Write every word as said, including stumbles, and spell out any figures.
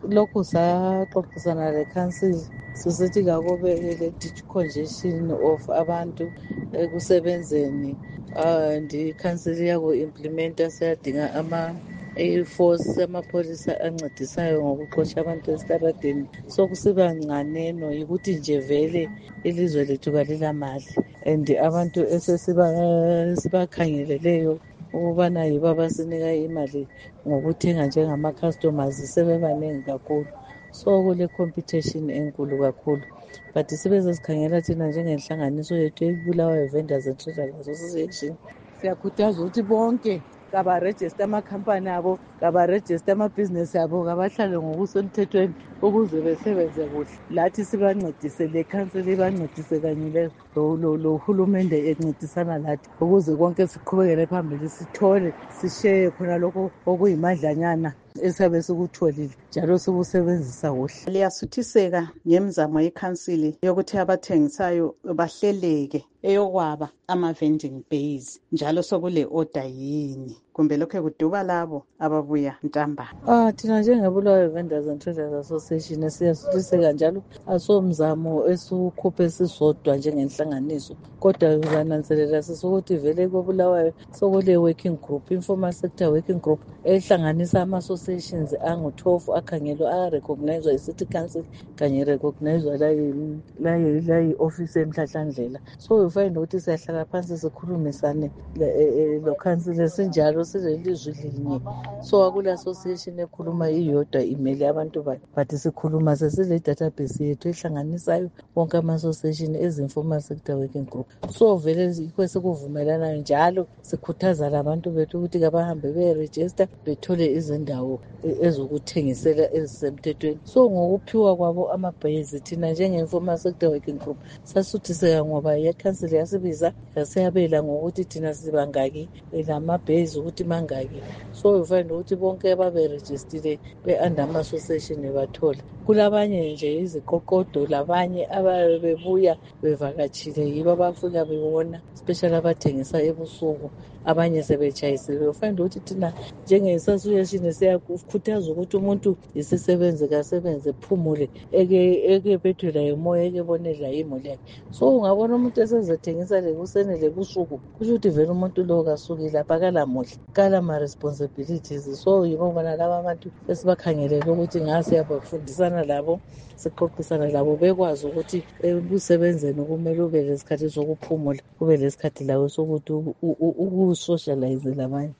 lokhu saxoxisana le-council sisithi kakube le-ditch congestion of abantu ekusebenzeni and i-council iyaku-implementa siyadinga ama i-force amapholisa ancedisayo ngokuxotsha abantu esitaradeni sokusiba nganeno yikuthi nje vele ilizwe lethu kalilamali and abantu esesibakhangeleleyo ukubana yibo abasinika imali ngokuthenga njengama-customers sebebaningi kakhulu so kule-competition enkulu kakhulu but sibe sesikhangela thina njengenhlanganiso yethu ebulawayo vendors and traders association siyakhuthaza ukuthi bonke kabarejiste amakhampani abo kabarejiste amabhizinesi abo kabahlale ngokusemthethweni ukuze besebenze kuhle lathi sibancedise le council ibancedise kanye lohulumende encedisana lathi ukuze konke siqhubekele phambili sithole sisheye khona lokho okuyimadlanyana esabe sikutholile njalo sikusebenzisa kuhle. Liyasuthiseka ngemizamo yekhansili yokuthi abathengisayo bahleleke eyokwaba ama-vending base njalo sokule order yini kumbe lokho kuduba labo ababuya ntambama? Ah, thina njengebulawayo Vendors and Traders Association siyasuthiseka njalo asomzamo esiwukhuphe sisodwa njengenhlanganiso kodwa uzananzelela sisukuthi vele kobulawayo sokule working group informal sector working group ehlanganisa ama-associations angu-twelve akhangelwa ayarecognizwa yi-city council kanye recognizwa layi-office emhlahlandlela so we find ukuthi siyahlala phansi sikhulumisane lo council esinjalo silelizwi linye so akula-association ekhuluma iyodwa imele abantu bayo but sikhuluma sesile-database yethu ehlanganisayo wonke ama-association ezi-informal sector working group so vele yikho sikuvumelanayo njalo sikhuthaza labantu bethu ukuthi kabahambe beyerejista bethole izindawo ezokuthengisela ezisemthethweni so ngokuphiwa kwabo amabhezi thina njenge-informal sector working group sasuthiseka ngoba yekhansili yasibiza yasiyabela ngokuthi thina sibangaki lamabhezi ukuthi mangaki so we find ukuthi bonke ababerejistile be-under ama-association bathola kulabanye nje iziqoqodo labanye ababe bebuya bevakatshile yibo abafika bebona especially abathengisa ebusuku abanye sebetshayisile ufind ukuthi thina njenge-association siyakukhuthaza ukuthi umuntu isisebenzi kasebenze phumule eke bethwela yimoya eke bonedla imuli yakhe so ungabona umuntu esezethengisa lekuseni lebusuku kusho ukuthi vele umuntu lo kasuki lapha kalamuhle kalama-responsibilities so yibo bona laba abantu esibakhangelele ukuthi ngasiyabafundisana labo sixoxisana labo bekwazi ukuthi ekusebenzeni kumele ube lesikhathi sokuphumula kube lesikhathi lawo sokuthi ukusocialize labanye.